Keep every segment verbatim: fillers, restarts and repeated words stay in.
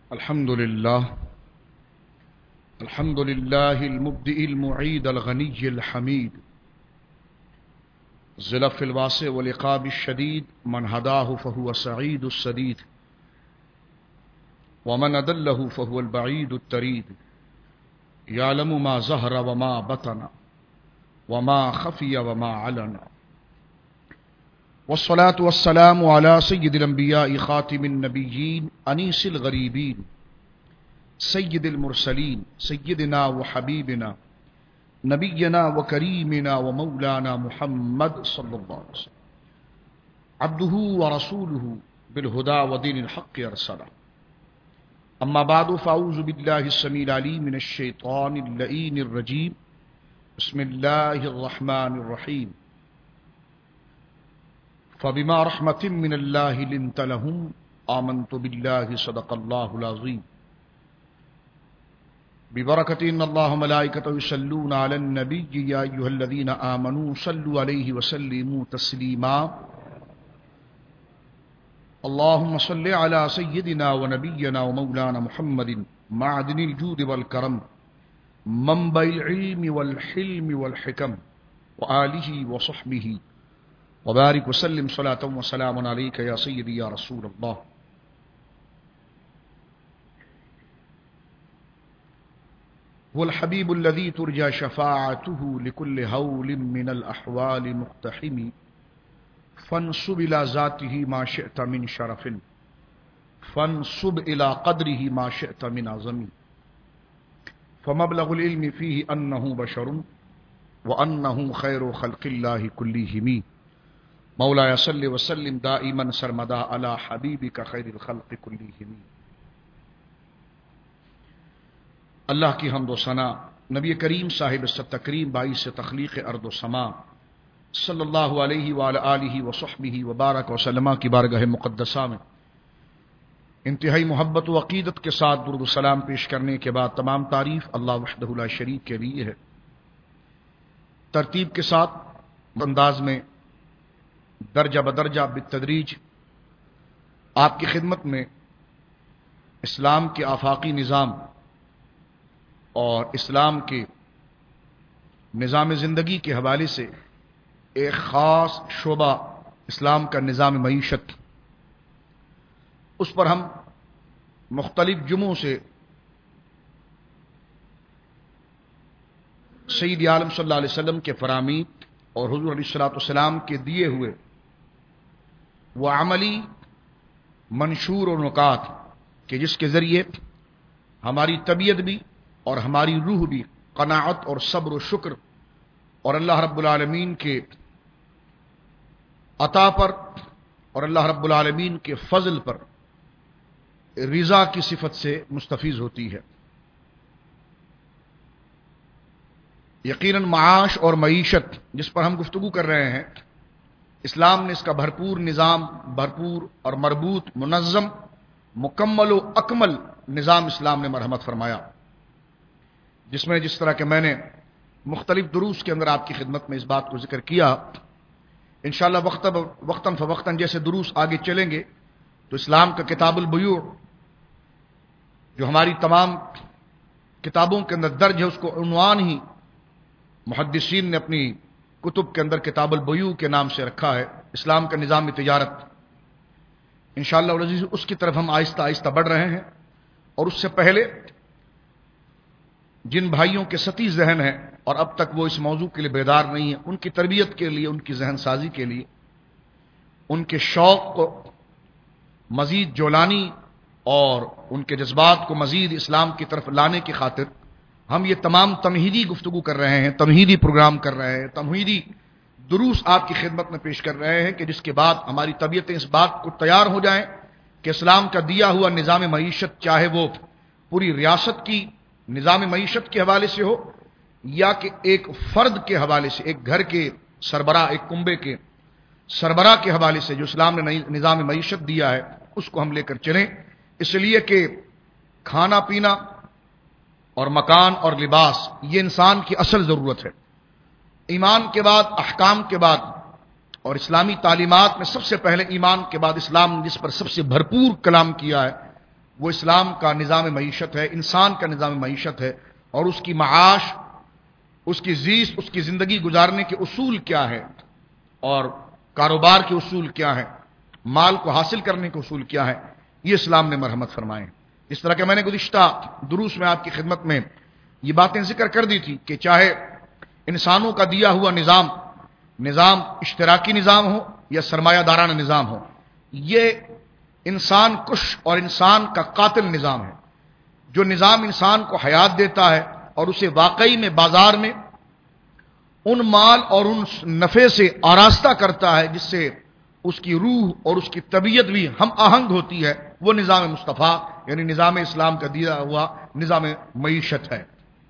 الحمد لله الحمد لله المبدئ المعيد الغني الحميد زلف الواسع والعقاب الشديد من هداه فهو سعيد السديد ومن أدله فهو البعيد التريد يعلم ما ظهر وما بطن وما خفي وما علن والصلاة والسلام على سيد الأنبياء خاتم النبيين أنيس الغريبين سيد المرسلين سيدنا وحبيبنا نبينا وكريمنا ومولانا محمد صلى الله عليه وسلم عبده ورسوله بالهدى ودين الحق أرسله أما بعد فأعوذ بالله السميع العليم من الشيطان اللئيم الرجيم بسم الله الرحمن الرحيم فبما رحمة من الله لنت لهم آمنت بالله صدق الله العظيم ببركة إن الله ملائكته يصلون على النبي يا أيها الذين آمنوا صلوا عليه وسلموا تسليما اللهم صل على سيدنا ونبينا ومولانا محمد معدن الجود والكرم منبع العلم والحلم والحكم وآله وصحبه وبارك وسلم صلاة وسلام عليك يا سيدي يا رسول الله. هو الحبيب الذي ترجى شفاعته لكل هول من الأحوال مقتحم فانصب إلى ذاته ما شئت من شرف فانصب إلى قدره ما شئت من عظم فمبلغ العلم فيه أنه بشر وأنه خير خلق الله كلهم مولاي صل وسلم دائما سرمدا على حبيبك خير الخلق كلهم. اللہ کی حمد و ثنا نبی کریم صاحب التکریم باعث تخلیق ارض و سما صلی اللہ علیہ وآلہ آلہ وصحبہ وبارک وسلم کی بارگاہ مقدسہ میں انتہائی محبت و عقیدت کے ساتھ درود و سلام پیش کرنے کے بعد تمام تعریف اللہ وحدہ لا شریک کے لیے ہے. ترتیب کے ساتھ انداز میں درجہ بدرجہ بالتدریج آپ کی خدمت میں اسلام کے آفاقی نظام اور اسلام کے نظام زندگی کے حوالے سے ایک خاص شعبہ اسلام کا نظام معیشت، اس پر ہم مختلف جمعوں سے سید عالم صلی اللہ علیہ وسلم کے فرامین اور حضور علیہ الصلوۃ والسلام کے دیے ہوئے وہ عملی منشور و نکات کہ جس کے ذریعے ہماری طبیعت بھی اور ہماری روح بھی قناعت اور صبر و شکر اور اللہ رب العالمین کے عطا پر اور اللہ رب العالمین کے فضل پر رضا کی صفت سے مستفیض ہوتی ہے. یقیناً معاش اور معیشت جس پر ہم گفتگو کر رہے ہیں، اسلام نے اس کا بھرپور نظام، بھرپور اور مربوط، منظم، مکمل و اکمل نظام اسلام نے مرحمت فرمایا، جس میں جس طرح کہ میں نے مختلف دروس کے اندر آپ کی خدمت میں اس بات کو ذکر کیا. انشاءاللہ وقتا وقتاً فوقتاً جیسے دروس آگے چلیں گے تو اسلام کا کتاب البیوع جو ہماری تمام کتابوں کے اندر درج ہے، اس کو عنوان ہی محدثین نے اپنی کتب کے اندر کتاب البیوع کے نام سے رکھا ہے، اسلام کا نظام تجارت. انشاءاللہ العزیز اس کی طرف ہم آہستہ آہستہ بڑھ رہے ہیں. اور اس سے پہلے جن بھائیوں کے ستی ذہن ہیں اور اب تک وہ اس موضوع کے لیے بیدار نہیں ہیں، ان کی تربیت کے لیے، ان کی ذہن سازی کے لیے، ان کے شوق کو مزید جولانی اور ان کے جذبات کو مزید اسلام کی طرف لانے کی خاطر ہم یہ تمام تمہیدی گفتگو کر رہے ہیں، تمہیدی پروگرام کر رہے ہیں، تمہیدی دروس آپ کی خدمت میں پیش کر رہے ہیں کہ جس کے بعد ہماری طبیعتیں اس بات کو تیار ہو جائیں کہ اسلام کا دیا ہوا نظام معیشت، چاہے وہ پوری ریاست کی نظام معیشت کے حوالے سے ہو یا کہ ایک فرد کے حوالے سے، ایک گھر کے سربراہ، ایک کنبے کے سربراہ کے حوالے سے جو اسلام نے نظام معیشت دیا ہے، اس کو ہم لے کر چلیں. اس لیے کہ کھانا پینا اور مکان اور لباس یہ انسان کی اصل ضرورت ہے. ایمان کے بعد، احکام کے بعد اور اسلامی تعلیمات میں سب سے پہلے ایمان کے بعد اسلام جس پر سب سے بھرپور کلام کیا ہے وہ اسلام کا نظام معیشت ہے، انسان کا نظام معیشت ہے، اور اس کی معاش، اس کی زیست، اس کی زندگی گزارنے کے اصول کیا ہے، اور کاروبار کے اصول کیا ہے، مال کو حاصل کرنے کے اصول کیا ہے، یہ اسلام نے مرحمت فرمائے۔ اس طرح کہ میں نے گزشتہ دروس میں آپ کی خدمت میں یہ باتیں ذکر کر دی تھی کہ چاہے انسانوں کا دیا ہوا نظام نظام اشتراکی نظام ہو یا سرمایہ دارانہ نظام ہو، یہ انسان کش اور انسان کا قاتل نظام ہے۔ جو نظام انسان کو حیات دیتا ہے اور اسے واقعی میں بازار میں ان مال اور ان نفع سے آراستہ کرتا ہے جس سے اس کی روح اور اس کی طبیعت بھی ہم آہنگ ہوتی ہے، وہ نظام مصطفیٰ یعنی نظام اسلام کا دیا ہوا نظام معیشت ہے۔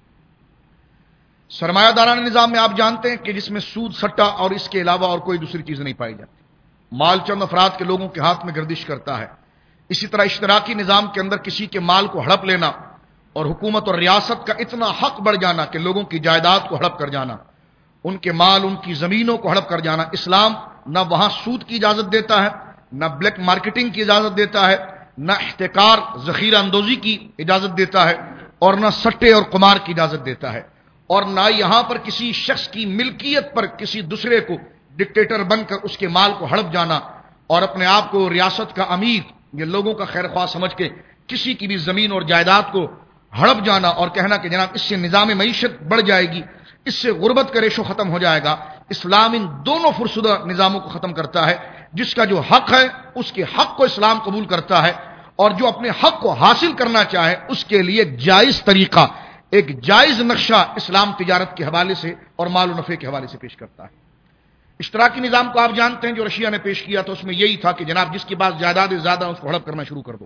سرمایہ دارانہ نظام میں آپ جانتے ہیں کہ جس میں سود سٹا اور اس کے علاوہ اور کوئی دوسری چیز نہیں پائی جاتی، مال چند افراد کے لوگوں کے ہاتھ میں گردش کرتا ہے۔ اسی طرح اشتراکی نظام کے اندر کسی کے مال کو ہڑپ لینا اور حکومت اور ریاست کا اتنا حق بڑھ جانا کہ لوگوں کی جائیداد کو ہڑپ کر جانا، ان کے مال، ان کی زمینوں کو ہڑپ کر جانا، اسلام نہ وہاں سود کی اجازت دیتا ہے، نہ بلیک مارکیٹنگ کی اجازت دیتا ہے، نہ احتکار ذخیرہ اندوزی کی اجازت دیتا ہے، اور نہ سٹے اور قمار کی اجازت دیتا ہے، اور نہ یہاں پر کسی شخص کی ملکیت پر کسی دوسرے کو ڈکٹیٹر بن کر اس کے مال کو ہڑپ جانا اور اپنے آپ کو ریاست کا امیر یا لوگوں کا خیر خواہ سمجھ کے کسی کی بھی زمین اور جائیداد کو ہڑپ جانا اور کہنا کہ جناب اس سے نظام معیشت بڑھ جائے گی، اس سے غربت کا ریشو ختم ہو جائے گا۔ اسلام ان دونوں فرسودہ نظاموں کو ختم کرتا ہے۔ جس کا جو حق ہے اس کے حق کو اسلام قبول کرتا ہے، اور جو اپنے حق کو حاصل کرنا چاہے اس کے لیے ایک جائز طریقہ، ایک جائز نقشہ اسلام تجارت کے حوالے سے اور مال و نفع کے حوالے سے پیش کرتا ہے۔ اشتراکی نظام کو آپ جانتے ہیں جو رشیا نے پیش کیا تھا، اس میں یہی تھا کہ جناب جس کے پاس جائیداد زیادہ ہے اس کو ہڑپ کرنا شروع کر دو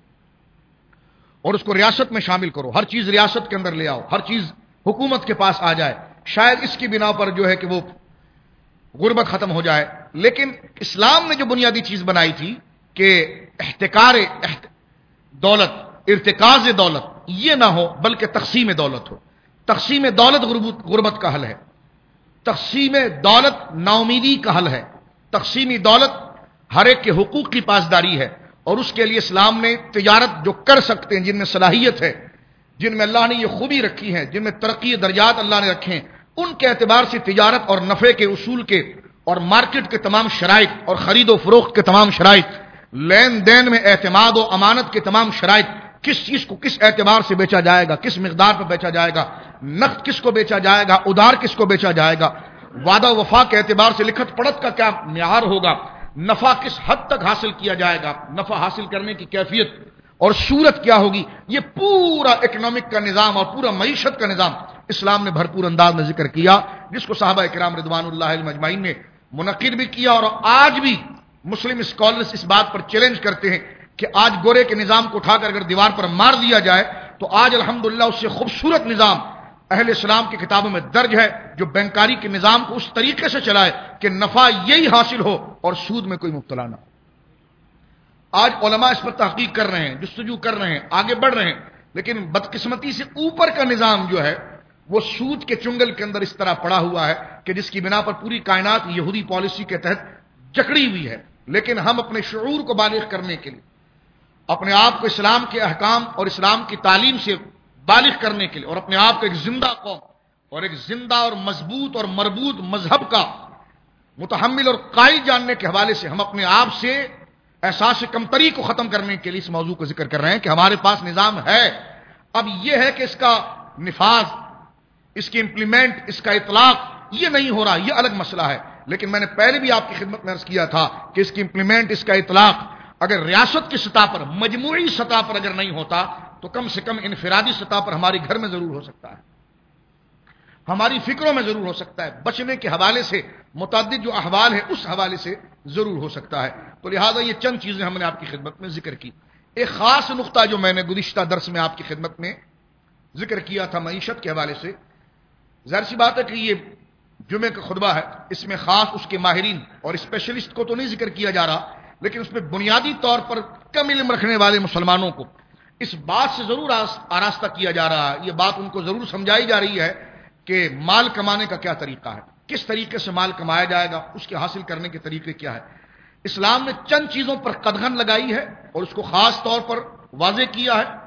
اور اس کو ریاست میں شامل کرو، ہر چیز ریاست کے اندر لے آؤ، ہر چیز حکومت کے پاس آ جائے، شاید اس کی بنا پر جو ہے کہ وہ غربت ختم ہو جائے۔ لیکن اسلام نے جو بنیادی چیز بنائی تھی کہ احتکار احت... دولت، ارتکاز دولت یہ نہ ہو بلکہ تقسیم دولت ہو۔ تقسیم دولت غربت کا حل ہے، تقسیم دولت ناامیدی کا حل ہے، تقسیمی دولت ہر ایک کے حقوق کی پاسداری ہے، اور اس کے لیے اسلام نے تجارت جو کر سکتے ہیں، جن میں صلاحیت ہے، جن میں اللہ نے یہ خوبی رکھی ہے، جن میں ترقی درجات اللہ نے رکھے ہیں، ان کے اعتبار سے تجارت اور نفع کے اصول کے اور مارکیٹ کے تمام شرائط اور خرید و فروخت کے تمام شرائط، لین دین میں اعتماد و امانت کے تمام شرائط، کس چیز کو کس اعتبار سے بیچا جائے گا، کس مقدار پر بیچا جائے گا، نقد کس کو بیچا جائے گا، ادھار کس کو بیچا جائے گا، وعدہ وفا کے اعتبار سے لکھت پڑھت کا کیا معیار ہوگا، نفع کس حد تک حاصل کیا جائے گا، نفع حاصل کرنے کی کیفیت اور صورت کیا ہوگی، یہ پورا اکنامک کا نظام اور پورا معیشت کا نظام اسلام نے بھرپور انداز میں ذکر کیا، جس کو صحابہ کرام رضوان اللہ علیہم اجمعین نے منعقد بھی کیا، اور آج بھی مسلم اسکالرز اس بات پر چیلنج کرتے ہیں کہ آج گورے کے نظام کو اٹھا کر اگر دیوار پر مار دیا جائے تو آج الحمدللہ اس سے خوبصورت نظام اہل اسلام کی کتابوں میں درج ہے، جو بینکاری کے نظام کو اس طریقے سے چلائے کہ نفع یہی حاصل ہو اور سود میں کوئی مبتلا نہ ہو۔ آج علماء اس پر تحقیق کر رہے ہیں، جستجو کر رہے ہیں، آگے بڑھ رہے ہیں، لیکن بدقسمتی سے اوپر کا نظام جو ہے وہ سود کے چنگل کے اندر اس طرح پڑا ہوا ہے کہ جس کی بنا پر پوری کائنات یہودی پالیسی کے تحت جکڑی ہوئی ہے۔ لیکن ہم اپنے شعور کو بالغ کرنے کے لیے، اپنے آپ کو اسلام کے احکام اور اسلام کی تعلیم سے بالغ کرنے کے لیے، اور اپنے آپ کو ایک زندہ قوم اور ایک زندہ اور مضبوط اور مربوط مذہب کا متحمل اور قائل جاننے کے حوالے سے ہم اپنے آپ سے احساس کمتری کو ختم کرنے کے لیے اس موضوع کو ذکر کر رہے ہیں کہ ہمارے پاس نظام ہے، اب یہ ہے کہ اس کا نفاذ، اس کی امپلیمنٹ، اس کا اطلاق یہ نہیں ہو رہا، یہ الگ مسئلہ ہے۔ لیکن میں نے پہلے بھی آپ کی خدمت میں عرض کیا تھا کہ اس کی امپلیمنٹ، اس کا اطلاق اگر ریاست کی سطح پر، مجموعی سطح پر اگر نہیں ہوتا تو کم سے کم انفرادی سطح پر ہمارے گھر میں ضرور ہو سکتا ہے، ہماری فکروں میں ضرور ہو سکتا ہے، بچنے کے حوالے سے متعدد جو احوال ہے اس حوالے سے ضرور ہو سکتا ہے۔ تو لہٰذا یہ چند چیزیں ہم نے آپ کی خدمت میں ذکر کی۔ ایک خاص نقطہ جو میں نے گزشتہ درس میں آپ کی خدمت میں ذکر کیا تھا معیشت کے حوالے سے، ظاہر سی بات ہے کہ یہ جمعے کا خطبہ ہے، اس میں خاص اس کے ماہرین اور اسپیشلسٹ کو تو نہیں ذکر کیا جا رہا، لیکن اس میں بنیادی طور پر کم علم رکھنے والے مسلمانوں کو اس بات سے ضرور آراستہ کیا جا رہا ہے، یہ بات ان کو ضرور سمجھائی جا رہی ہے کہ مال کمانے کا کیا طریقہ ہے، کس طریقے سے مال کمایا جائے گا، اس کے حاصل کرنے کے طریقے کیا ہے۔ اسلام نے چند چیزوں پر قدغن لگائی ہے اور اس کو خاص طور پر واضح کیا ہے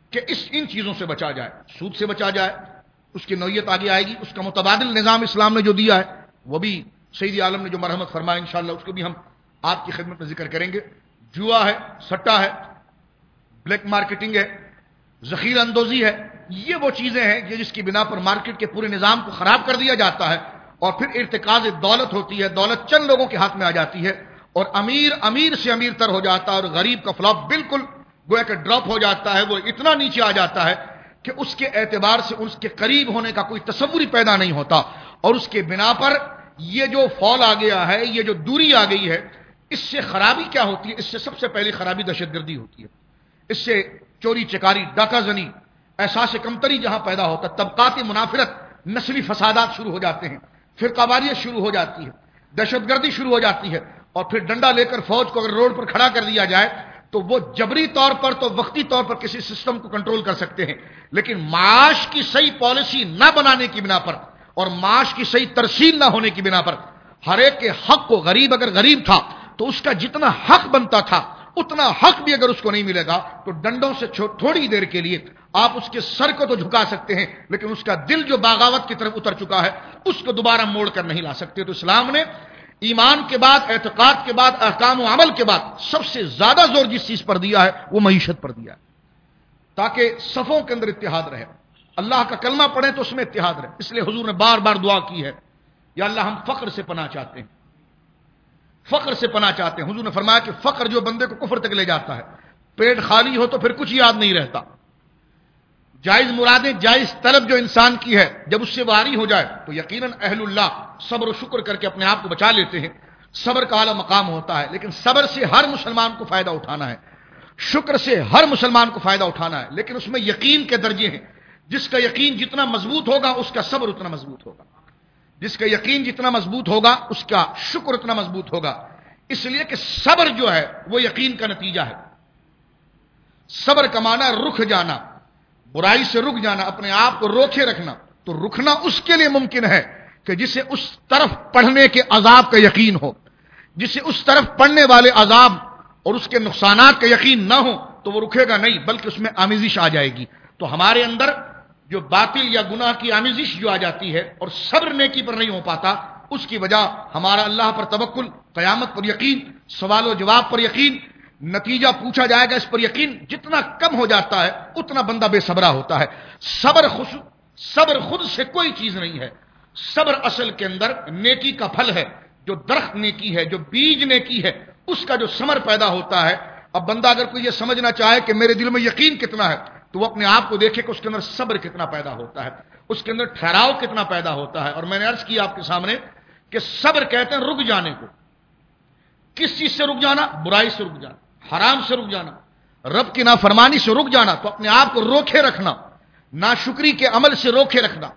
کہ اس ان چیزوں سے بچا جائے، سود سے بچا جائے، اس کی نوعیت آگے آئے گی، اس کا متبادل نظام اسلام نے جو دیا ہے وہ بھی سید عالم نے جو مرحمت فرمایا انشاءاللہ اس کو بھی ہم آپ کی خدمت میں ذکر کریں گے۔ جوا ہے، سٹا ہے، بلیک مارکیٹنگ ہے، ذخیرہ اندوزی ہے، یہ وہ چیزیں ہیں کہ جس کی بنا پر مارکیٹ کے پورے نظام کو خراب کر دیا جاتا ہے اور پھر ارتکاز دولت ہوتی ہے، دولت چند لوگوں کے ہاتھ میں آ جاتی ہے اور امیر امیر سے امیر تر ہو جاتا ہے اور غریب کا فلاپ بالکل گویا کہ ڈراپ ہو جاتا ہے، وہ اتنا نیچے آ جاتا ہے کہ اس کے اعتبار سے اس کے قریب ہونے کا کوئی تصور ہی پیدا نہیں ہوتا، اور اس کے بنا پر یہ جو فال آ گیا ہے، یہ جو دوری آ گئی ہے، اس سے خرابی کیا ہوتی ہے؟ اس سے سب سے پہلی خرابی دہشت گردی ہوتی ہے، اس سے چوری چکاری، ڈاکہ زنی، احساس کمتری جہاں پیدا ہوتا ہے، طبقاتی منافرت، نسلی فسادات شروع ہو جاتے ہیں، فرقہ واریت شروع ہو جاتی ہے، دہشت گردی شروع ہو جاتی ہے، اور پھر ڈنڈا لے کر فوج کو اگر روڈ پر کھڑا کر دیا جائے تو وہ جبری طور پر تو وقتی طور پر کسی سسٹم کو کنٹرول کر سکتے ہیں، لیکن معاش کی صحیح پالیسی نہ بنانے کی بنا پر اور معاش کی صحیح ترسیل نہ ہونے کی بنا پر ہر ایک کے حق کو، غریب اگر غریب تھا تو اس کا جتنا حق بنتا تھا اتنا حق بھی اگر اس کو نہیں ملے گا تو ڈنڈوں سے تھوڑی دیر کے لیے آپ اس کے سر کو تو جھکا سکتے ہیں، لیکن اس کا دل جو بغاوت کی طرف اتر چکا ہے اس کو دوبارہ موڑ کر نہیں لا سکتے۔ تو اسلام نے ایمان کے بعد، اعتقاد کے بعد، احکام و عمل کے بعد سب سے زیادہ زور جس چیز پر دیا ہے وہ معیشت پر دیا ہے، تاکہ صفوں کے اندر اتحاد رہے، اللہ کا کلمہ پڑھیں تو اس میں اتحاد رہے۔ اس لیے حضور نے بار بار دعا کی ہے، یا اللہ ہم فقر سے پناہ چاہتے ہیں، فقر سے پناہ چاہتے ہیں۔ حضور نے فرمایا کہ فقر جو بندے کو کفر تک لے جاتا ہے، پیٹ خالی ہو تو پھر کچھ یاد نہیں رہتا، جائز مرادیں، جائز طلب جو انسان کی ہے جب اس سے واری ہو جائے تو یقیناً اہل اللہ صبر و شکر کر کے اپنے آپ کو بچا لیتے ہیں، صبر کا اعلیٰ مقام ہوتا ہے، لیکن صبر سے ہر مسلمان کو فائدہ اٹھانا ہے، شکر سے ہر مسلمان کو فائدہ اٹھانا ہے، لیکن اس میں یقین کے درجے ہیں، جس کا یقین جتنا مضبوط ہوگا اس کا صبر اتنا مضبوط ہوگا، جس کا یقین جتنا مضبوط ہوگا اس کا شکر اتنا مضبوط ہوگا، اس لیے کہ صبر جو ہے وہ یقین کا نتیجہ ہے۔ صبر کا معنی ہے رک جانا، برائی سے رک جانا، اپنے آپ کو روکے رکھنا۔ تو رکنا اس کے لیے ممکن ہے کہ جسے اس طرف پڑھنے کے عذاب کا یقین ہو، جسے اس طرف پڑھنے والے عذاب اور اس کے نقصانات کا یقین نہ ہو تو وہ رکے گا نہیں، بلکہ اس میں آمیزش آ جائے گی۔ تو ہمارے اندر جو باطل یا گناہ کی آمیزش جو آ جاتی ہے اور صبر نیکی پر نہیں ہو پاتا، اس کی وجہ ہمارا اللہ پر توکل، قیامت پر یقین، سوال و جواب پر یقین، نتیجہ پوچھا جائے گا اس پر یقین جتنا کم ہو جاتا ہے اتنا بندہ بے صبرا ہوتا ہے۔ صبر خوش صبر خود سے کوئی چیز نہیں ہے، صبر اصل کے اندر نیکی کا پھل ہے، جو درخت نیکی ہے، جو بیج نیکی ہے، اس کا جو ثمر پیدا ہوتا ہے۔ اب بندہ اگر کوئی یہ سمجھنا چاہے کہ میرے دل میں یقین کتنا ہے تو وہ اپنے آپ کو دیکھے کہ اس کے اندر صبر کتنا پیدا ہوتا ہے، اس کے اندر ٹھہراؤ کتنا پیدا ہوتا ہے۔ اور میں نے عرض کیا آپ کے سامنے کہ صبر کہتے ہیں رک جانے کو۔ کس چیز سے رک جانا؟ برائی سے رک جانا، حرام سے رک جانا، رب کی نافرمانی سے رک جانا، تو اپنے آپ کو روکے رکھنا، ناشکری کے عمل سے روکے رکھنا،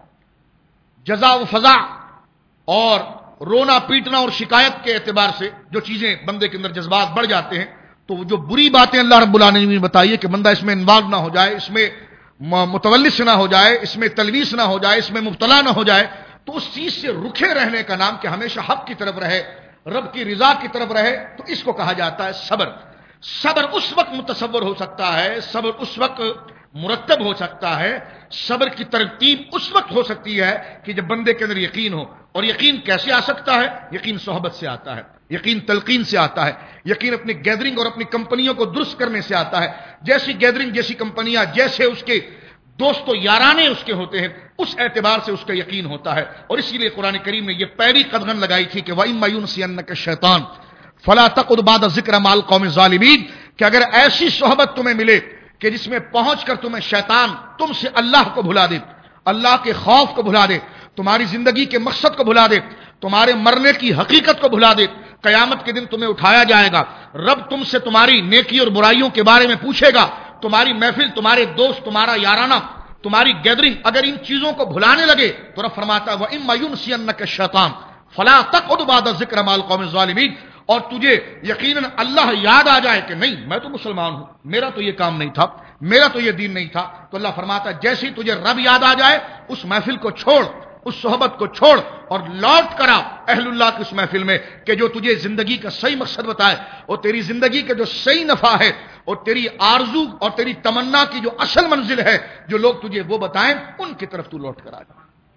جزا و فضا اور رونا پیٹنا اور شکایت کے اعتبار سے جو چیزیں بندے کے اندر جذبات بڑھ جاتے ہیں، تو جو بری باتیں اللہ رب العالمین نے بتائی ہے کہ بندہ اس میں انوالو نہ ہو جائے، اس میں متولس نہ ہو جائے، اس میں تلویث نہ ہو جائے، اس میں مبتلا نہ ہو جائے، تو اس چیز سے رکھے رہنے کا نام کہ ہمیشہ حق کی طرف رہے، رب کی رضا کی طرف رہے، تو اس کو کہا جاتا ہے صبر۔ صبر اس وقت متصور ہو سکتا ہے، صبر اس وقت مرتب ہو سکتا ہے، صبر کی ترتیب اس وقت ہو سکتی ہے کہ جب بندے کے اندر یقین ہو۔ اور یقین کیسے آ سکتا ہے؟ یقین صحبت سے آتا ہے، یقین تلقین سے آتا ہے، یقین اپنی گیدرنگ اور اپنی کمپنیوں کو درست کرنے سے آتا ہے۔ جیسی گیدرنگ، جیسی کمپنیاں، جیسے اس کے دوست و یارانے اس کے ہوتے ہیں، اس اعتبار سے اس کا یقین ہوتا ہے۔ اور اسی لیے قرآن کریم نے یہ پہلی قدغن لگائی تھی کہ وَإِمَّا يُنْسِيَنَّكَ الشَّيْطَانُ فَلَا تَقْعُدْ بَعْدَ الذِّكْرِ مَعَ الْقَوْمِ الظَّالِمِينَ، کہ اگر ایسی صحبت تمہیں ملے کہ جس میں پہنچ کر تمہیں شیطان تم سے اللہ کو بھلا دے، اللہ کے خوف کو بھلا دے، تمہاری زندگی کے مقصد کو بھلا دے، تمہارے مرنے کی حقیقت کو بھلا دے، قیامت کے دن تمہیں اٹھایا جائے گا، رب تم سے تمہاری نیکی اور برائیوں کے بارے میں پوچھے گا، تمہاری محفل، تمہارے دوست، تمہارا یارانہ، تمہاری گیدرنگ اگر ان چیزوں کو بھلانے لگے تو رب فرماتا ہے وَإِمَّا يُنْسِيَنَّكَ الشَّيْطَانُ فَلَا تَقْعُدْ بَعْدَ الذِّكْرِ مَعَ الْقَوْمِ الظَّالِمِينَ، اور تجھے یقیناً اللہ یاد آ جائے کہ نہیں میں تو مسلمان ہوں، میرا تو یہ کام نہیں تھا، میرا تو یہ دین نہیں تھا، تو اللہ فرماتا ہے جیسے ہی تجھے رب یاد آ جائے اس محفل کو چھوڑ، اس صحبت کو چھوڑ اور لوٹ کرا اہل اللہ کی اس محفل میں کہ جو تجھے زندگی کا صحیح مقصد بتائے اور تیری زندگی کا جو صحیح نفع ہے اور تیری آرزو اور تیری تمنا کی جو اصل منزل ہے جو لوگ تجھے وہ بتائیں ان کی طرف تو لوٹ کر آ جا.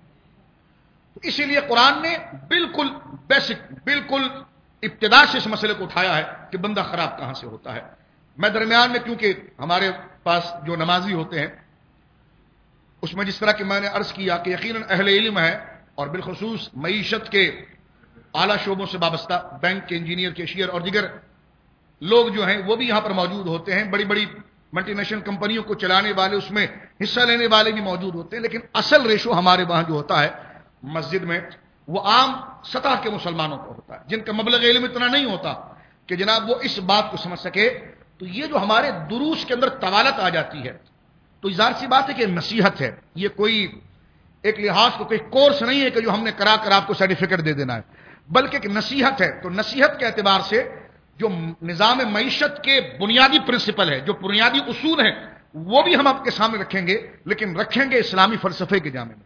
اسی لیے قرآن نے بالکل بیسک بالکل ابتدا سے اس مسئلے کو اٹھایا ہے کہ بندہ خراب کہاں سے ہوتا ہے. میں درمیان میں کیونکہ ہمارے پاس جو نمازی ہوتے ہیں اس میں جس طرح کہ میں نے عرض کیا کہ یقیناً اہل علم ہے اور بالخصوص معیشت کے اعلیٰ شعبوں سے وابستہ بینک کے انجینئر کیشیئر اور دیگر لوگ جو ہیں وہ بھی یہاں پر موجود ہوتے ہیں. بڑی بڑی ملٹی نیشنل کمپنیوں کو چلانے والے اس میں حصہ لینے والے بھی موجود ہوتے ہیں. لیکن اصل ریشو ہمارے وہاں جو ہوتا ہے مسجد میں وہ عام سطح کے مسلمانوں کا ہوتا ہے جن کا مبلغ علم اتنا نہیں ہوتا کہ جناب وہ اس بات کو سمجھ سکے. تو یہ جو ہمارے دروس کے اندر طوالت آ جاتی ہے تو ظاہر سی بات ہے کہ نصیحت ہے. یہ کوئی ایک لحاظ کو کوئی کورس نہیں ہے کہ جو ہم نے کرا کر آپ کو سرٹیفکیٹ دے دینا ہے بلکہ ایک نصیحت ہے. تو نصیحت کے اعتبار سے جو نظام معیشت کے بنیادی پرنسپل ہے جو بنیادی اصول ہیں وہ بھی ہم آپ کے سامنے رکھیں گے لیکن رکھیں گے اسلامی فلسفے کے جامع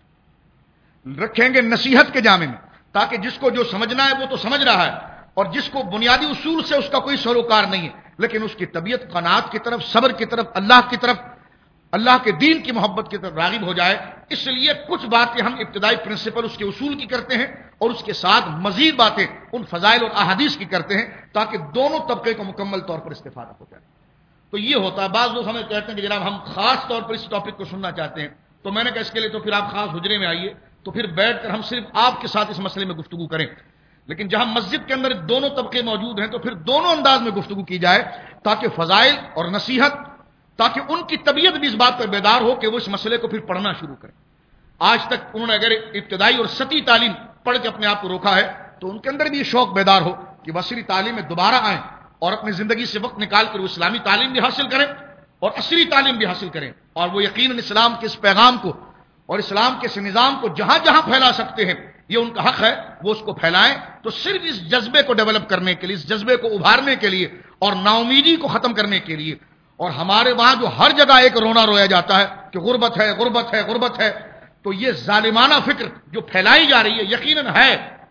میں رکھیں گے نصیحت کے جامع میں تاکہ جس کو جو سمجھنا ہے وہ تو سمجھ رہا ہے اور جس کو بنیادی اصول سے اس کا کوئی سروکار نہیں ہے لیکن اس کی طبیعت قناعت کی طرف صبر کی طرف اللہ کی طرف اللہ کے دین کی محبت کی طرف راغب ہو جائے. اس لیے کچھ باتیں ہم ابتدائی پرنسپل اس کے اصول کی کرتے ہیں اور اس کے ساتھ مزید باتیں ان فضائل اور احادیث کی کرتے ہیں تاکہ دونوں طبقے کو مکمل طور پر استفادہ ہو جائے. تو یہ ہوتا ہے. بعض لوگ ہمیں کہتے ہیں کہ جناب ہم خاص طور پر اس ٹاپک کو سننا چاہتے ہیں تو میں نے کہا اس کے لیے تو پھر آپ خاص حجرے میں آئیے تو پھر بیٹھ کر ہم صرف آپ کے ساتھ اس مسئلے میں گفتگو کریں. لیکن جہاں مسجد کے اندر دونوں طبقے موجود ہیں تو پھر دونوں انداز میں گفتگو کی جائے تاکہ فضائل اور نصیحت تاکہ ان کی طبیعت بھی اس بات پر بیدار ہو کہ وہ اس مسئلے کو پھر پڑھنا شروع کریں. آج تک انہوں نے اگر ابتدائی اور سطحی تعلیم پڑھ کے اپنے آپ کو روکا ہے تو ان کے اندر بھی یہ شوق بیدار ہو کہ وہ عصری تعلیم میں دوبارہ آئیں اور اپنی زندگی سے وقت نکال کر وہ اسلامی تعلیم بھی حاصل کریں اور عصری تعلیم بھی حاصل کریں اور وہ یقیناً اسلام کے اس پیغام کو اور اسلام کے اس نظام کو جہاں جہاں پھیلا سکتے ہیں یہ ان کا حق ہے وہ اس کو پھیلائیں. تو صرف اس جذبے کو ڈیولپ کرنے کے لیے اس جذبے کو ابھارنے کے لیے اور ناامیدی کو ختم کرنے کے لیے اور ہمارے وہاں جو ہر جگہ ایک رونا رویا جاتا ہے کہ غربت ہے غربت ہے غربت ہے تو یہ ظالمانہ فکر جو پھیلائی جا رہی ہے یقیناً ہے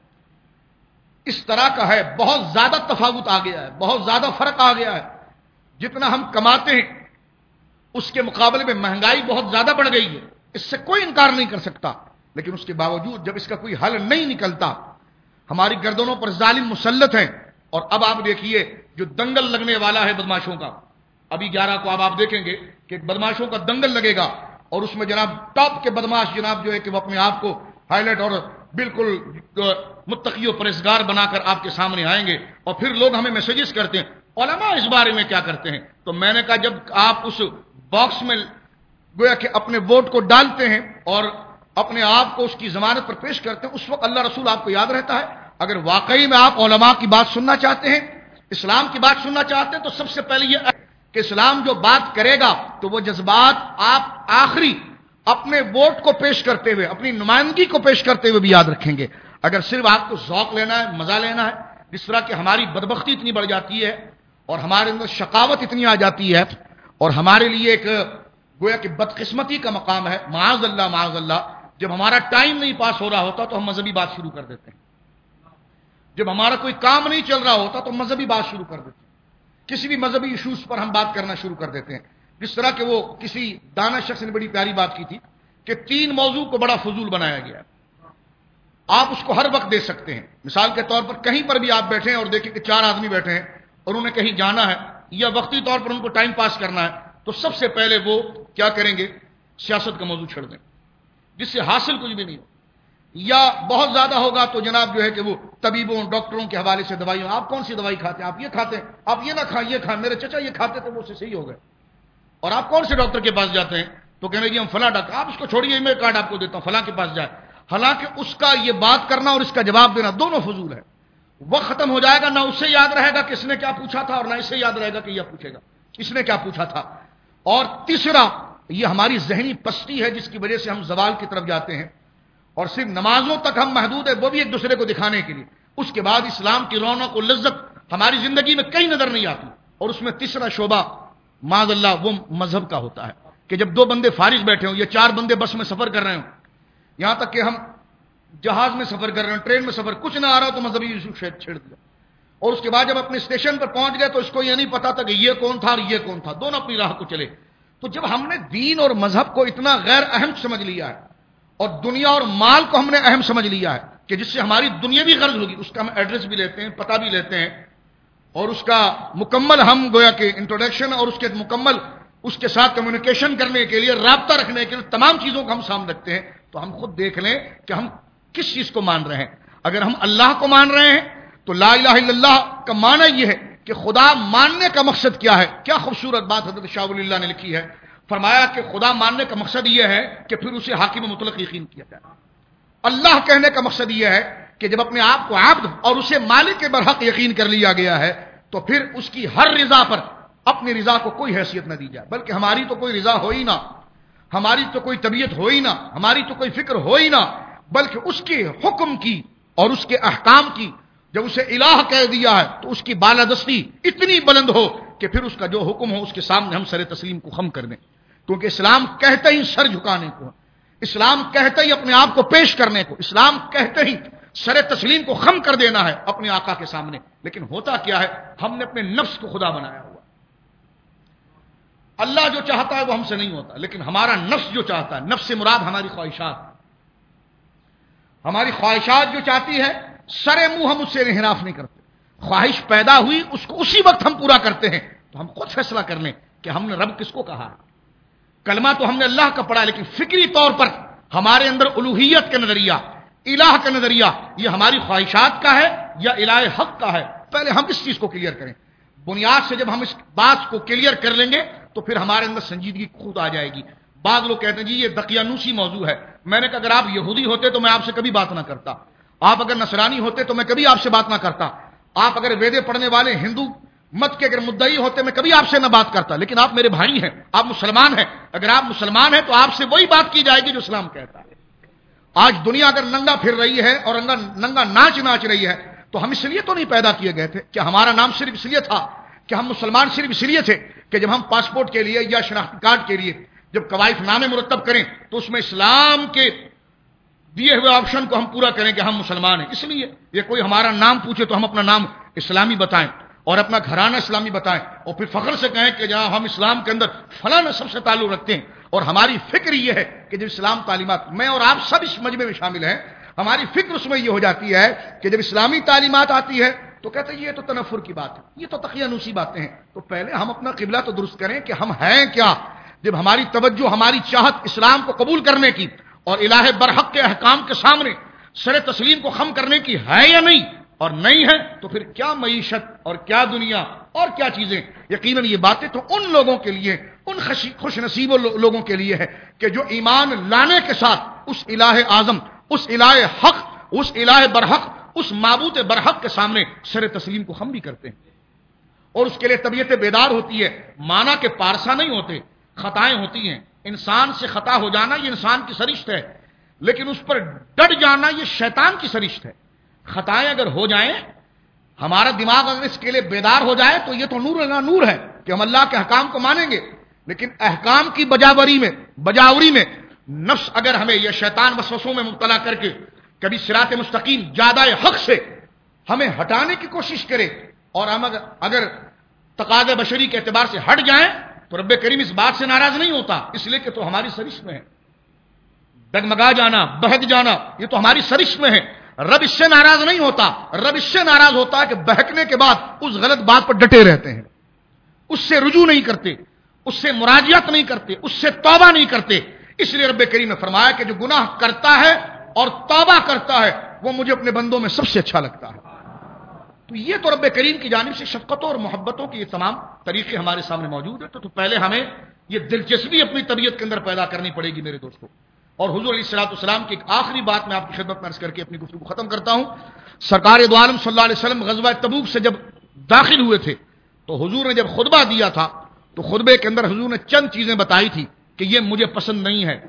اس طرح کا ہے. بہت زیادہ تفاوت آ گیا ہے بہت زیادہ فرق آ گیا ہے. جتنا ہم کماتے ہیں اس کے مقابلے میں مہنگائی بہت زیادہ بڑھ گئی ہے. اس سے کوئی انکار نہیں کر سکتا لیکن اس کے باوجود جب اس کا کوئی حل نہیں نکلتا ہماری گردنوں پر ظالم مسلط ہیں. اور اب آپ دیکھیے جو دنگل لگنے والا ہے بدماشوں کا ابھی گیارہ کو اب آپ دیکھیں گے کہ بدماشوں کا دنگل لگے گا اور اس میں جناب ٹاپ کے بدماش جناب جو ہے کہ وہ اپنے آپ کو ہائی لائٹ اور بالکل متقی و پرہیزگار بنا کر آپ کے سامنے آئیں گے اور پھر لوگ ہمیں میسیجز کرتے ہیں علماء اس بارے میں کیا کرتے ہیں. تو میں نے کہا جب آپ اس باکس میں گویا کہ اپنے ووٹ کو ڈالتے ہیں اور اپنے آپ کو اس کی ضمانت پر پیش کرتے ہیں اس وقت اللہ رسول آپ کو یاد رہتا ہے. اگر واقعی میں آپ علماء کی بات سننا چاہتے ہیں اسلام کی بات سننا چاہتے ہیں تو سب سے پہلے یہ کہ اسلام جو بات کرے گا تو وہ جذبات آپ آخری اپنے ووٹ کو پیش کرتے ہوئے اپنی نمائندگی کو پیش کرتے ہوئے بھی یاد رکھیں گے. اگر صرف آپ کو ذوق لینا ہے مزہ لینا ہے جس طرح کہ ہماری بدبختی اتنی بڑھ جاتی ہے اور ہمارے اندر شقاوت اتنی آ جاتی ہے اور ہمارے لیے ایک گویا کہ بدقسمتی کا مقام ہے معاذ اللہ معاذ اللہ جب ہمارا ٹائم نہیں پاس ہو رہا ہوتا تو ہم مذہبی بات شروع کر دیتے ہیں. جب ہمارا کوئی کام نہیں چل رہا ہوتا تو ہم مذہبی بات شروع کر دیتے ہیں. کسی بھی مذہبی ایشوز پر ہم بات کرنا شروع کر دیتے ہیں. جس طرح کہ وہ کسی دانا شخص نے بڑی پیاری بات کی تھی کہ تین موضوع کو بڑا فضول بنایا گیا ہے. آپ اس کو ہر وقت دے سکتے ہیں. مثال کے طور پر کہیں پر بھی آپ بیٹھے ہیں اور دیکھیں کہ چار آدمی بیٹھے ہیں اور انہیں کہیں جانا ہے یا وقتی طور پر ان کو ٹائم پاس کرنا ہے تو سب سے پہلے وہ کیا کریں گے سیاست کا موضوع چھڑ دیں جس سے حاصل کچھ بھی نہیں ہو. یا بہت زیادہ ہوگا تو جناب جو ہے کہ وہ طبیبوں ڈاکٹروں کے حوالے سے دوائیوں آپ کون سی دوائی کھاتے ہیں آپ یہ کھاتے ہیں آپ یہ نہ کھائیں یہ کھائیں میرے چچا یہ کھاتے تھے وہ سے صحیح ہو گئے. اور آپ کون سے ڈاکٹر کے پاس جاتے ہیں تو کہنے جی ہم فلاں ڈاکٹر آپ اس کو چھوڑیے میں کارڈ آپ کو دیتا ہوں فلاں کے پاس جائے. حالانکہ اس کا یہ بات کرنا اور اس کا جواب دینا دونوں فضول ہے. وقت ختم ہو جائے گا نہ اسے یاد رہے گا کہ اس نے کیا پوچھا تھا اور نہ اسے یاد رہے گا کہ یہ پوچھے گا اس نے کیا پوچھا تھا. اور تیسرا یہ ہماری ذہنی پستی ہے جس کی وجہ سے ہم زوال کی طرف جاتے ہیں اور صرف نمازوں تک ہم محدود ہے وہ بھی ایک دوسرے کو دکھانے کے لیے. اس کے بعد اسلام کی رونق و لذت ہماری زندگی میں کہیں نظر نہیں آتی. اور اس میں تیسرا شعبہ معاذ اللہ وہ مذہب کا ہوتا ہے کہ جب دو بندے فارغ بیٹھے ہوں یا چار بندے بس میں سفر کر رہے ہوں یہاں تک کہ ہم جہاز میں سفر کر رہے ہیں ٹرین میں سفر کچھ نہ آ رہا تو مذہبی ایشو چھیڑ دیا اور اس کے بعد جب اپنے اسٹیشن پر پہنچ گئے تو اس کو یہ نہیں پتا تھا کہ یہ کون تھا اور یہ کون تھا، دونوں اپنی راہ کو چلے۔ تو جب ہم نے دین اور مذہب کو اتنا غیر اہم سمجھ لیا ہے اور دنیا اور مال کو ہم نے اہم سمجھ لیا ہے کہ جس سے ہماری دنیاوی غرض ہوگی، اس کا ہم ایڈریس بھی لیتے ہیں، پتہ بھی لیتے ہیں، اور اس کا مکمل ہم گویا کہ انٹروڈکشن اور اس کے مکمل اس کے ساتھ کمیونیکیشن کرنے کے لیے، رابطہ رکھنے کے لیے تمام چیزوں کو ہم سامنے رکھتے ہیں، تو ہم خود دیکھ لیں کہ ہم کس چیز کو مان رہے ہیں۔ اگر ہم اللہ کو مان رہے ہیں تو لا الہ الا اللہ کا معنی یہ ہے کہ خدا ماننے کا مقصد کیا ہے۔ کیا خوبصورت بات حضرت شاہ ولی اللہ نے لکھی ہے، فرمایا کہ خدا ماننے کا مقصد یہ ہے کہ پھر اسے حاکم مطلق یقین کیا جائے۔ اللہ کہنے کا مقصد یہ ہے کہ جب اپنے آپ کو عبد اور اسے مالک کے برحق یقین کر لیا گیا ہے تو پھر اس کی ہر رضا پر اپنی رضا کو کوئی حیثیت نہ دی جائے، بلکہ ہماری تو کوئی رضا ہو ہی نہ، ہماری تو کوئی طبیعت ہو ہی نہ، ہماری تو کوئی فکر ہو ہی نہ، بلکہ اس کے حکم کی اور اس کے احکام کی جب اسے الہ کہہ دیا ہے تو اس کی بالادستی اتنی بلند ہو کہ پھر اس کا جو حکم ہو اس کے سامنے ہم سر تسلیم کو خم کر دیں، کیونکہ اسلام کہتے ہی سر جھکانے کو، اسلام کہتے ہی اپنے آپ کو پیش کرنے کو، اسلام کہتے ہی سر تسلیم کو خم کر دینا ہے اپنے آقا کے سامنے۔ لیکن ہوتا کیا ہے، ہم نے اپنے نفس کو خدا بنایا ہوا۔ اللہ جو چاہتا ہے وہ ہم سے نہیں ہوتا، لیکن ہمارا نفس جو چاہتا ہے، نفس سے مراد ہماری خواہشات، ہماری خواہشات جو چاہتی ہے سر منہ ہم اس سے انحراف نہیں کرتے۔ خواہش پیدا ہوئی اس کو اسی وقت ہم پورا کرتے ہیں۔ تو ہم خود فیصلہ کر لیں کہ ہم نے رب کس کو کہا ہے۔ کلمہ تو ہم نے اللہ کا پڑھا، لیکن فکری طور پر ہمارے اندر الوہیت کا نظریہ، الہ کا نظریہ، یہ ہماری خواہشات کا ہے یا الہ حق کا ہے؟ پہلے ہم اس چیز کو کلیئر کریں۔ بنیاد سے جب ہم اس بات کو کلیئر کر لیں گے تو پھر ہمارے اندر سنجیدگی خود آ جائے گی۔ بعض لوگ کہتے ہیں جی یہ دقیانوسی موضوع ہے۔ میں نے کہا اگر آپ یہودی ہوتے تو میں آپ سے کبھی بات نہ کرتا، آپ اگر نصرانی ہوتے تو میں کبھی آپ سے بات نہ کرتا، آپ اگر ویدے پڑھنے والے ہندو مت کے اگر مدعی ہوتے میں کبھی آپ سے نہ بات کرتا، لیکن آپ میرے بھائی ہیں، آپ مسلمان ہیں، اگر آپ مسلمان ہیں تو آپ سے وہی بات کی جائے گی جو اسلام کہتا ہے۔ آج دنیا اگر ننگا پھر رہی ہے اور ننگا ناچ ناچ رہی ہے تو ہم اس لیے تو نہیں پیدا کیے گئے تھے کہ ہمارا نام صرف اس لیے تھا کہ ہم مسلمان صرف اس لیے تھے کہ جب ہم پاسپورٹ کے لیے یا شناختی کارڈ کے لیے جب قوائف نامے مرتب کریں تو اس میں اسلام کے دیے ہوئے آپشن کو ہم پورا کریں کہ ہم مسلمان ہیں۔ اس لیے یہ کوئی ہمارا نام پوچھے تو ہم اپنا نام اسلامی بتائیں اور اپنا گھرانہ اسلامی بتائیں اور پھر فخر سے کہیں کہ جہاں ہم اسلام کے اندر فلاں نسب سے تعلق رکھتے ہیں۔ اور ہماری فکر یہ ہے کہ جب اسلام تعلیمات، میں اور آپ سب اس مجمع میں شامل ہیں، ہماری فکر اس میں یہ ہو جاتی ہے کہ جب اسلامی تعلیمات آتی ہے تو کہتے ہیں یہ تو تنفر کی بات ہے، یہ تو تقیانوسی باتیں ہیں۔ تو پہلے ہم اپنا قبلہ تو درست کریں کہ ہم ہیں کیا۔ جب ہماری توجہ، ہماری چاہت اسلام کو قبول کرنے کی اور الہ برحق کے احکام کے سامنے سر تسلیم کو خم کرنے کی ہے یا نہیں، اور نہیں ہے تو پھر کیا معیشت اور کیا دنیا اور کیا چیزیں۔ یقیناً یہ باتیں تو ان لوگوں کے لیے، ان خوش نصیب لوگوں کے لیے ہے کہ جو ایمان لانے کے ساتھ اس الہ اعظم، اس الہ حق، اس الہ برحق، اس معبود برحق کے سامنے سر تسلیم کو خم بھی کرتے ہیں، اور اس کے لیے طبیعت بیدار ہوتی ہے۔ مانا کہ پارسا نہیں ہوتے، خطائیں ہوتی ہیں، انسان سے خطا ہو جانا یہ انسان کی سرشت ہے، لیکن اس پر ڈٹ جانا یہ شیطان کی سرشت ہے۔ خطائیں اگر ہو جائیں، ہمارا دماغ اگر اس کے لیے بیدار ہو جائے تو یہ تو نور نہ نور ہے کہ ہم اللہ کے احکام کو مانیں گے، لیکن احکام کی بجاوری میں بجاوری میں نفس اگر ہمیں یہ شیطان وسوسوں میں مبتلا کر کے کبھی صراط مستقیم جادہ حق سے ہمیں ہٹانے کی کوشش کرے اور ہم اگر, اگر تقاضے بشری کے اعتبار سے ہٹ جائیں تو رب کریم اس بات سے ناراض نہیں ہوتا، اس لیے کہ تو ہماری سرشت میں ہے۔ ڈگمگا جانا، بہک جانا، یہ تو ہماری سرشت میں ہے۔ رب اس سے ناراض نہیں ہوتا، رب اس سے ناراض ہوتا ہے کہ بہکنے کے بعد اس غلط بات پر ڈٹے رہتے ہیں، اس سے رجوع نہیں کرتے، اس سے مراجعت نہیں کرتے، اس سے توبہ نہیں کرتے۔ اس لیے رب کریم نے فرمایا کہ جو گناہ کرتا ہے اور توبہ کرتا ہے وہ مجھے اپنے بندوں میں سب سے اچھا لگتا ہے۔ تو یہ تو رب کریم کی جانب سے شفقتوں اور محبتوں کے یہ تمام طریقے ہمارے سامنے موجود ہیں۔ تو, تو پہلے ہمیں یہ دلچسپی اپنی طبیعت کے اندر پیدا کرنی پڑے گی میرے دوستوں۔ اور حضور علیہ الصلوۃ والسلام کی ایک آخری بات میں آپ کی خدمت میں عرض کر کے اپنی گفتگو ختم کرتا ہوں۔ سرکار دو عالم صلی اللہ علیہ وسلم غزوہ تبوک سے جب داخل ہوئے تھے تو حضور نے جب خطبہ دیا تھا تو خطبے کے اندر حضور نے چند چیزیں بتائی تھی کہ یہ مجھے پسند نہیں ہے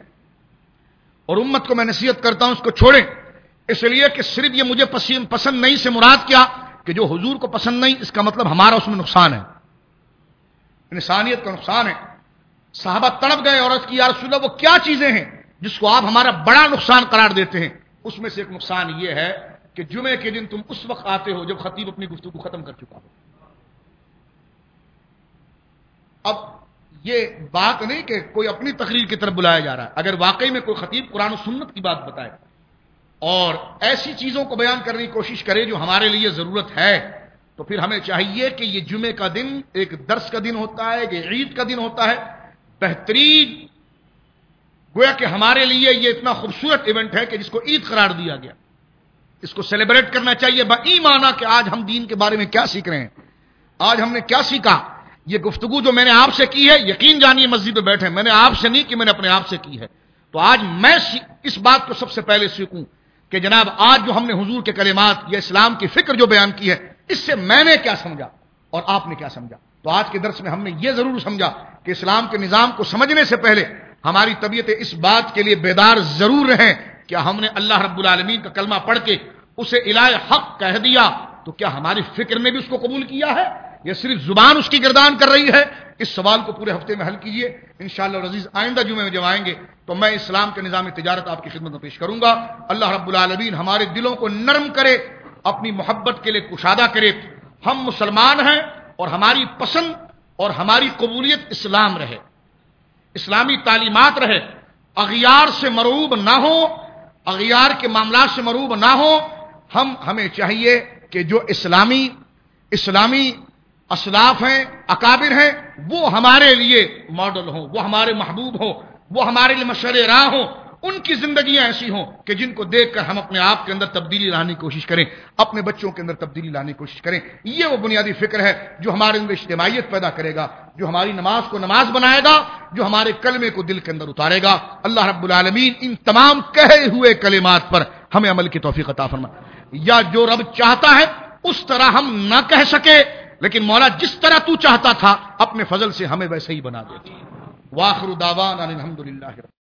اور امت کو میں نصیحت کرتا ہوں اس کو چھوڑیں، اس لیے کہ صرف یہ مجھے پسند نہیں سے مراد کیا کہ جو حضور کو پسند نہیں اس کا مطلب ہمارا اس میں نقصان ہے، انسانیت کا نقصان ہے۔ صحابہ تڑپ گئے، عورت کی یا رسول اللہ وہ کیا چیزیں ہیں جس کو آپ ہمارا بڑا نقصان قرار دیتے ہیں؟ اس میں سے ایک نقصان یہ ہے کہ جمعے کے دن تم اس وقت آتے ہو جب خطیب اپنی گفتگو ختم کر چکا ہو. اب یہ بات نہیں کہ کوئی اپنی تقریر کی طرف بلایا جا رہا ہے. اگر واقعی میں کوئی خطیب قرآن و سنت کی بات بتائے اور ایسی چیزوں کو بیان کرنے کی کوشش کرے جو ہمارے لیے ضرورت ہے, تو پھر ہمیں چاہیے کہ یہ جمعے کا دن ایک درس کا دن ہوتا ہے, کہ عید کا دن ہوتا ہے, بہترین, گویا کہ ہمارے لیے یہ اتنا خوبصورت ایونٹ ہے کہ جس کو عید قرار دیا گیا. اس کو سیلیبریٹ کرنا چاہیے بایمانہ کہ آج ہم دین کے بارے میں کیا سیکھ رہے ہیں, آج ہم نے کیا سیکھا. یہ گفتگو جو میں نے آپ سے کی ہے, یقین جانیے مسجد میں بیٹھے, میں نے آپ سے نہیں کہ میں نے اپنے آپ سے کی ہے. تو آج میں اس بات کو سب سے پہلے سیکھوں کہ جناب آج جو ہم نے حضور کے کلمات یا اسلام کی فکر جو بیان کی ہے, اس سے میں نے کیا سمجھا اور آپ نے کیا سمجھا. تو آج کے درس میں ہم نے یہ ضرور سمجھا کہ اسلام کے نظام کو سمجھنے سے پہلے ہماری طبیعتیں اس بات کے لیے بیدار ضرور رہیں کہ ہم نے اللہ رب العالمین کا کلمہ پڑھ کے اسے الہ حق کہہ دیا, تو کیا ہماری فکر نے بھی اس کو قبول کیا ہے یا صرف زبان اس کی گردان کر رہی ہے. اس سوال کو پورے ہفتے میں حل کیجئے انشاءاللہ العزیز. آئندہ جمعے میں جب آئیں گے تو میں اسلام کے نظام تجارت آپ کی خدمت میں پیش کروں گا. اللہ رب العالمین ہمارے دلوں کو نرم کرے, اپنی محبت کے لیے کشادہ کرے. ہم مسلمان ہیں اور ہماری پسند اور ہماری قبولیت اسلام رہے, اسلامی تعلیمات رہے, اغیار سے مرعوب نہ ہو, اغیار کے معاملات سے مرعوب نہ ہو. ہم ہمیں چاہیے کہ جو اسلامی اسلامی اسلاف ہیں, اکابر ہیں, وہ ہمارے لیے ماڈل ہوں, وہ ہمارے محبوب ہوں, وہ ہمارے لیے مشعل راہ ہوں. ان کی زندگیاں ایسی ہوں کہ جن کو دیکھ کر ہم اپنے آپ کے اندر تبدیلی لانے کی کوشش کریں, اپنے بچوں کے اندر تبدیلی لانے کی کوشش کریں. یہ وہ بنیادی فکر ہے جو ہمارے اندر اجتماعیت پیدا کرے گا, جو ہماری نماز کو نماز بنائے گا, جو ہمارے کلمے کو دل کے اندر اتارے گا. اللہ رب العالمین ان تمام کہے ہوئے کلمات پر ہمیں عمل کی توفیق عطا فرمائے. یا جو رب چاہتا ہے اس طرح ہم نہ کہہ سکے, لیکن مولا جس طرح تو چاہتا تھا اپنے فضل سے ہمیں ویسے ہی بنا دے. واخر دعوانا الحمدللہ.